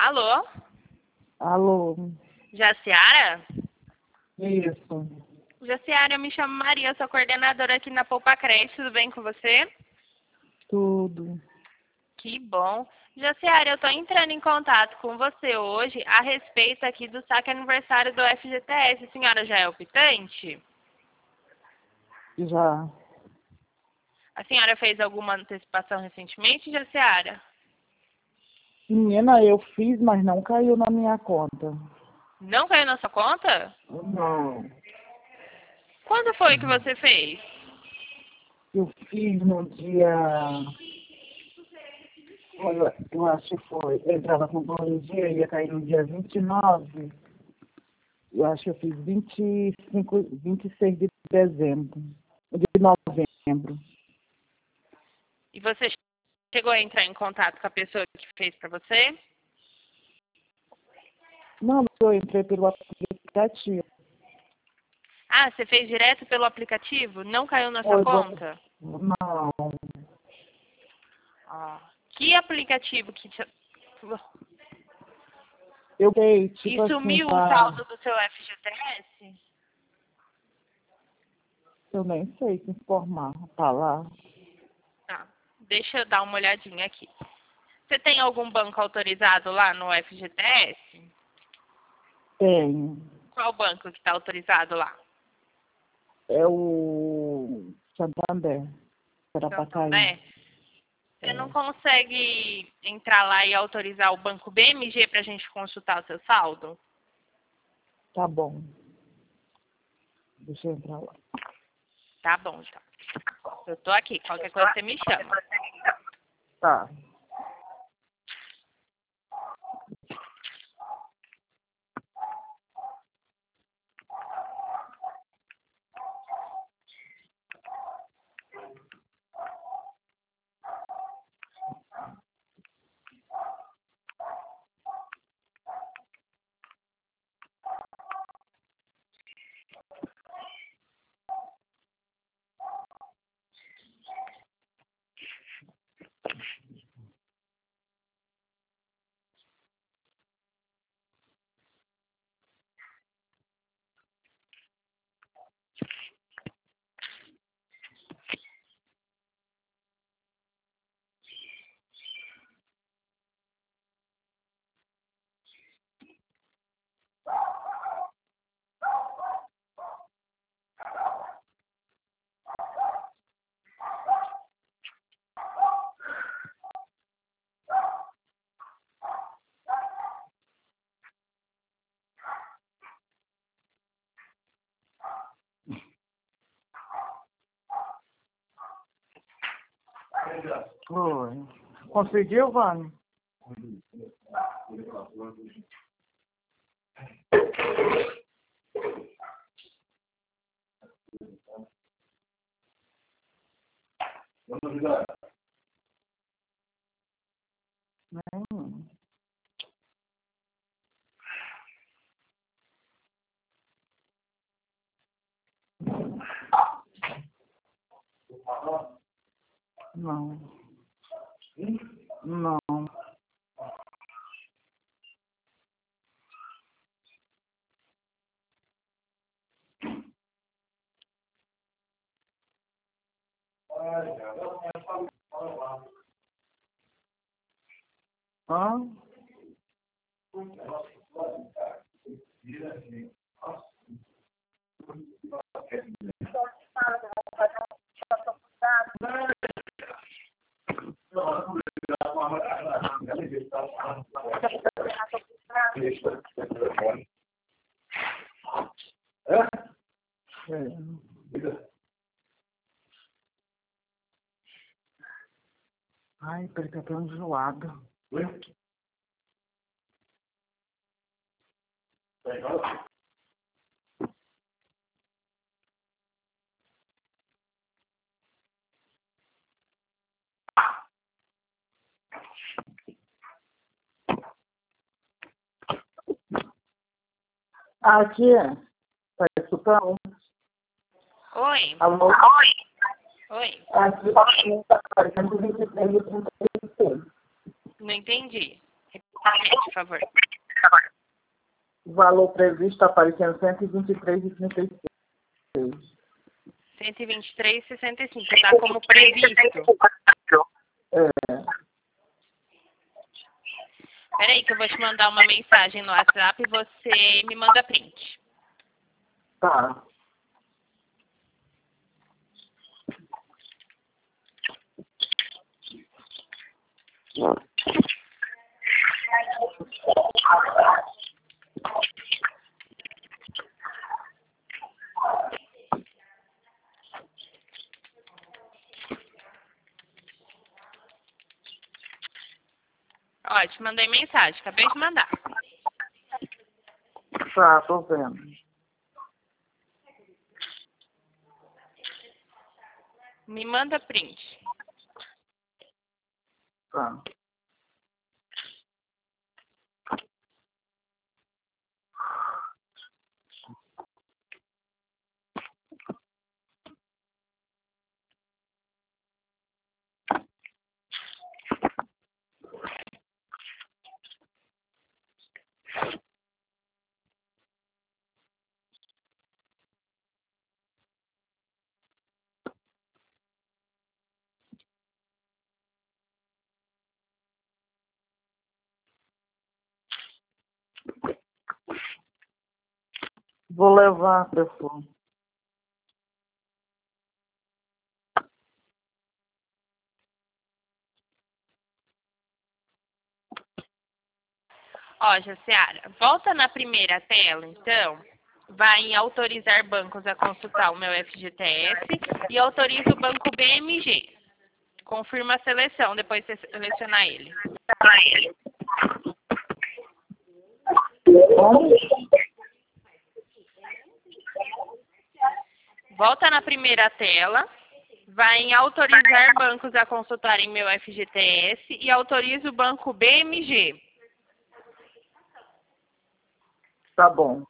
Alô? Alô, Jaciara? isso, Jaciara, eu me chamo Maria, sou coordenadora aqui na Poupa Creche, tudo bem com você? tudo. Que bom. Jaciara, eu estou entrando em contato com você hoje a respeito aqui do saque aniversário do FGTS. A senhora já é optante? Já. A senhora fez alguma antecipação recentemente, Jaciara? Menina, eu fiz, mas não caiu na minha conta. Não caiu na sua conta? Não. Quando foi que você fez? Eu fiz no dia. Olha, eu acho que foi. Eu entrava com bom dia, ia cair no dia 29. Eu acho que eu fiz 26 de dezembro. De novembro. E você chegou a entrar em contato com a pessoa que fez para você? Não, eu entrei pelo aplicativo. Ah, você fez direto pelo aplicativo? Não caiu na sua Oi, conta? Não. Ah. Que aplicativo que te... Eu dei, tipo E assim, sumiu o saldo do seu FGTS? eu nem sei se informar. Tá lá. Tá. Deixa eu dar uma olhadinha aqui. Você tem algum banco autorizado lá no FGTS? Tenho. Qual banco que está autorizado lá? É o Santander. Era pra cair. Santander? Você não consegue entrar lá e autorizar o banco BMG para a gente consultar o seu saldo? Tá bom. Deixa eu entrar lá. Tá bom, então. Eu tô aqui. Qualquer coisa você me chama. Tá. Oi. Conseguiu, Vânia? Não. Não. Não. Hã? Ai, peraí, tá tão enjoada. Aqui, tá escutando? Oi? Alô? Oi? Aqui tá aparecendo 23 e 36. Não entendi. Por favor. O valor previsto está aparecendo 123,36. 123,65. Está como previsto. É, Peraí que eu vou te mandar uma mensagem no WhatsApp e você me manda print. tá. Ó, te mandei mensagem. Acabei de mandar. Tá, tô vendo. Me manda print. Tá. Vou levar, pessoal. Ó, Jaciara, volta na primeira tela, então. Vai em autorizar bancos a consultar o meu FGTS e autoriza o banco BMG. Confirma a seleção, depois você selecionar ele. Volta na primeira tela. Vai em autorizar bancos a consultarem meu FGTS e autoriza o banco BMG. Tá bom.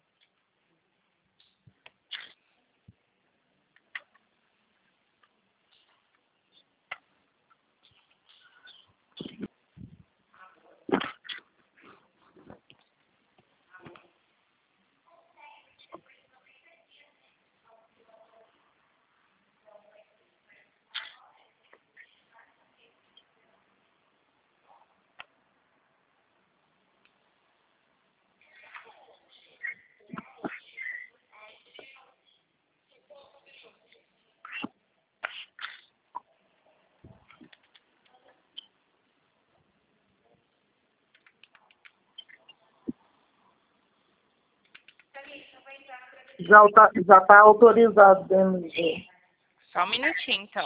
Já tá autorizado, BMG. Só um minutinho, então.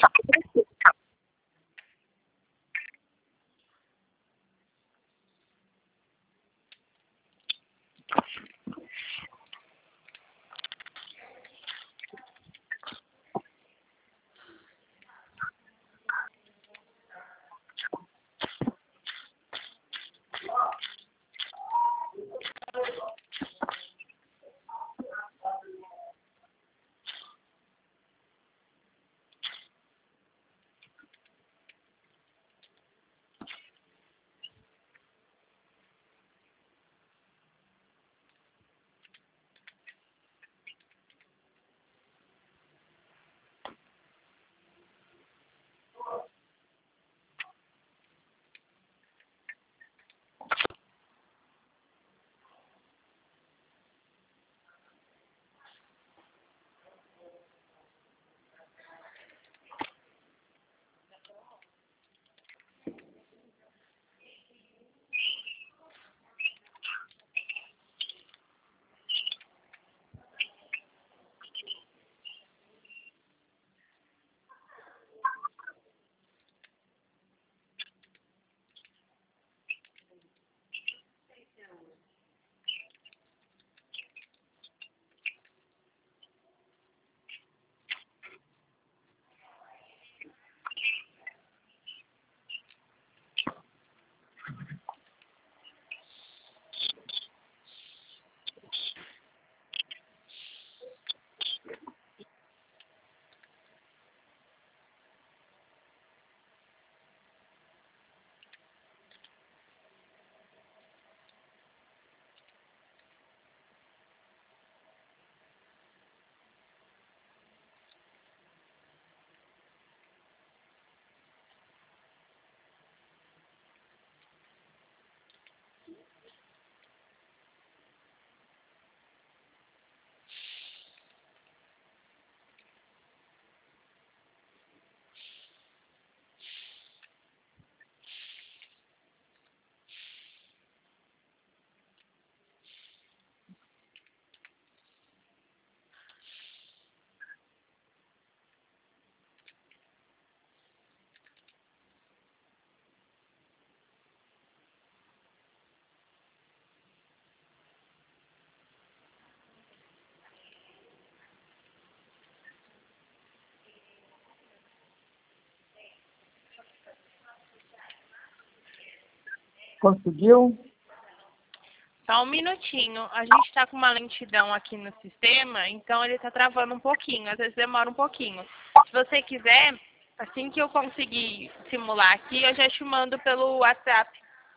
Conseguiu? Só um minutinho. A gente está com uma lentidão aqui no sistema, então ele está travando um pouquinho. Às vezes demora um pouquinho. Se você quiser, assim que eu conseguir simular aqui, eu já te mando pelo WhatsApp.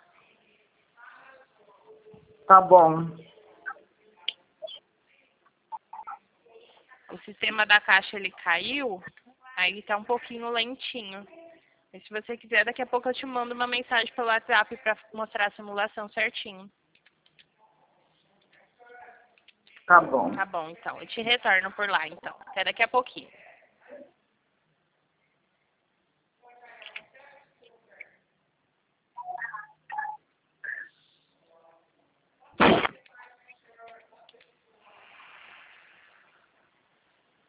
Tá bom. O sistema da caixa ele caiu, aí está um pouquinho lentinho. Mas se você quiser, daqui a pouco eu te mando uma mensagem pelo WhatsApp para mostrar a simulação certinho. Tá bom. Tá bom, então. Eu te retorno por lá, então. Até daqui a pouquinho.